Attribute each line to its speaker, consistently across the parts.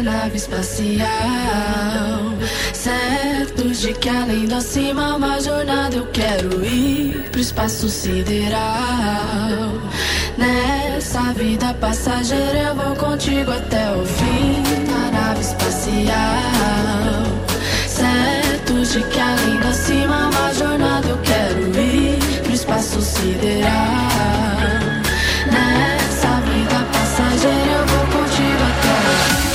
Speaker 1: nave espacial, certos de que além do acima uma jornada eu quero ir pro espaço sideral. Nessa vida passageira eu vou contigo até o fim da nave espacial, certos de que além do acima uma jornada eu quero ir pro espaço sideral. Nessa vida passageira eu vou contigo até o fim.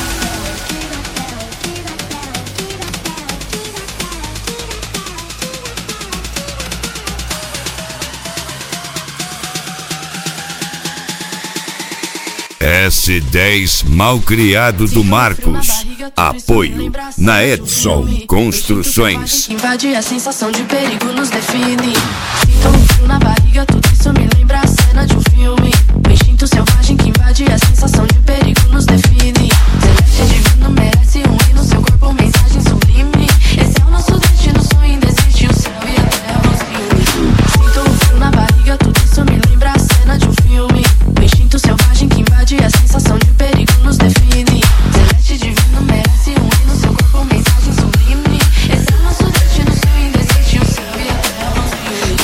Speaker 2: S10 Malcriado do Marcos. Apoio na Edson Construções.
Speaker 1: Invade a sensação de perigo nos define. Sinto um frio na barriga, tudo isso me lembra a cena de um filme. O instinto selvagem que invade a sensação de perigo nos define. Celeste divino merece um hino, seu corpo mensagem sublime. Esse é o nosso destino, sonho indesiste, o céu e a terra nos une. Sinto um frio na barriga, tudo isso me lembra a cena de um filme. O instinto selvagem que invade a sensação de perigo nos define. Celeste divino merece um hino, seu corpo mensagem sublime. Esse é o nosso destino, sonho indesiste, o céu e a terra nos une.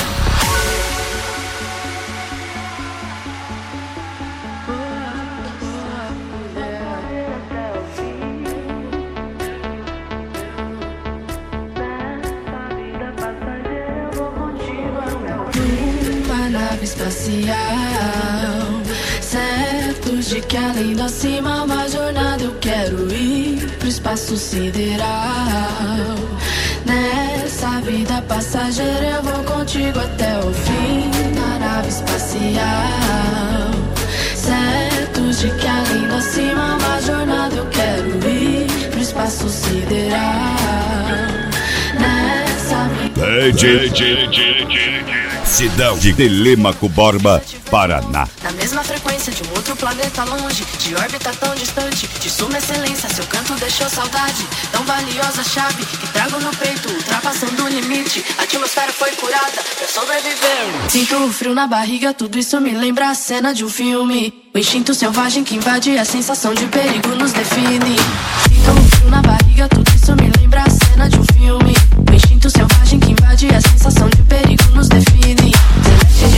Speaker 1: Uma nave espacial, certos de que além do acima uma jornada eu quero ir pro espaço sideral. Nessa vida passageira eu vou contigo até o fim da nave espacial, certos de que além do acima uma jornada eu quero ir pro espaço sideral. Nessa
Speaker 2: Cidade de Telêmaco Borba, Paraná.
Speaker 1: na mesma frequência de um outro planeta longe, de órbita tão distante, de suma excelência, seu canto deixou saudade. Tão valiosa chave que trago no peito, ultrapassando o limite. A atmosfera foi curada pra sobreviver. Sinto o frio na barriga, tudo isso me lembra a cena de um filme. O instinto selvagem que invade a sensação de perigo nos define. Sinto o frio na barriga, tudo isso me lembra a cena de um filme. O instinto selvagem que invade a sensação de perigo nos define. Celeste